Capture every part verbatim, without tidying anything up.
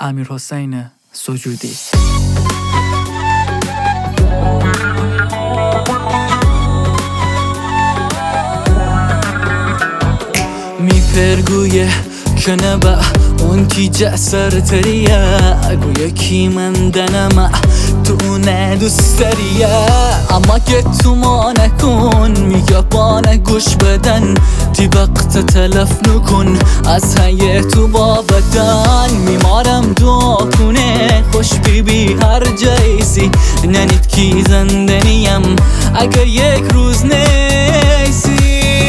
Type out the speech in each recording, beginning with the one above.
امیرحسین سجودی. میپرگویه که نبا اون کی جسر تریه گویه کی من دنم تو ندوست داریه اما که تو ما نکن میگه بانه گوش بدن تی وقت تلف نکن از هیه تو با بدن میمارم دعا کنه خوش بی بی هر جایسی ننید کی زندنیم اگه یک روز نیسی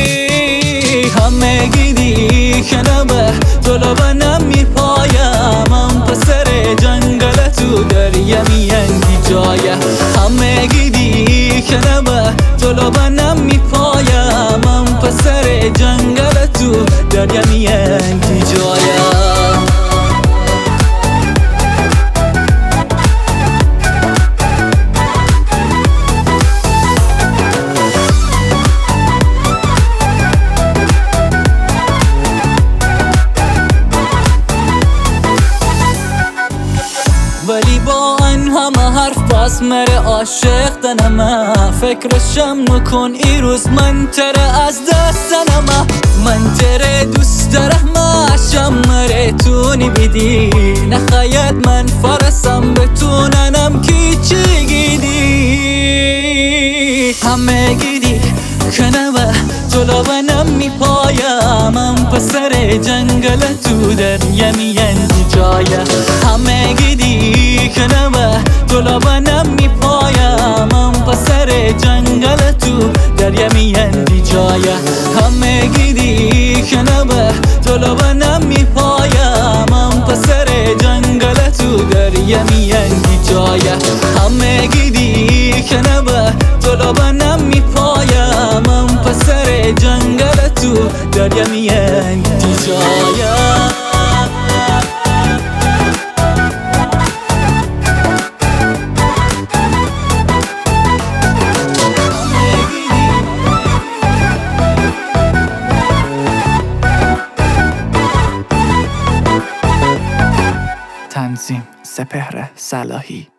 همه گیدی که نبه طلبانم میپایم من پسر جنگل تو دریا میانگی جایه همه گیدی که نبه طلبانم میپایم من پسر جنگل تو دریا میانگی جایه. ولی با این همه حرف باز مره عاشق دنمه فکرشم نکن ای روز من تره از دستنمه من تره دوست دارم شمره تو نبیدی نخواید من فرسم بتوننم کی چی گیدی همه گیدی که نبه طلبانم میپایم من پسر جنگل تو دریا میاندی جایه همه گیدی که نبه طلبانم میپایم من پسر جنگل تو دریا میاندی جایه همه گیدی که نبه طلبانم میپایم من پسر جنگل تو دریا میاندی جایه همه گیدی که نبه طلبانم میپایم من پسر جنگل تو دریا میاندی جایه. تنظیم سپهر صلاحی.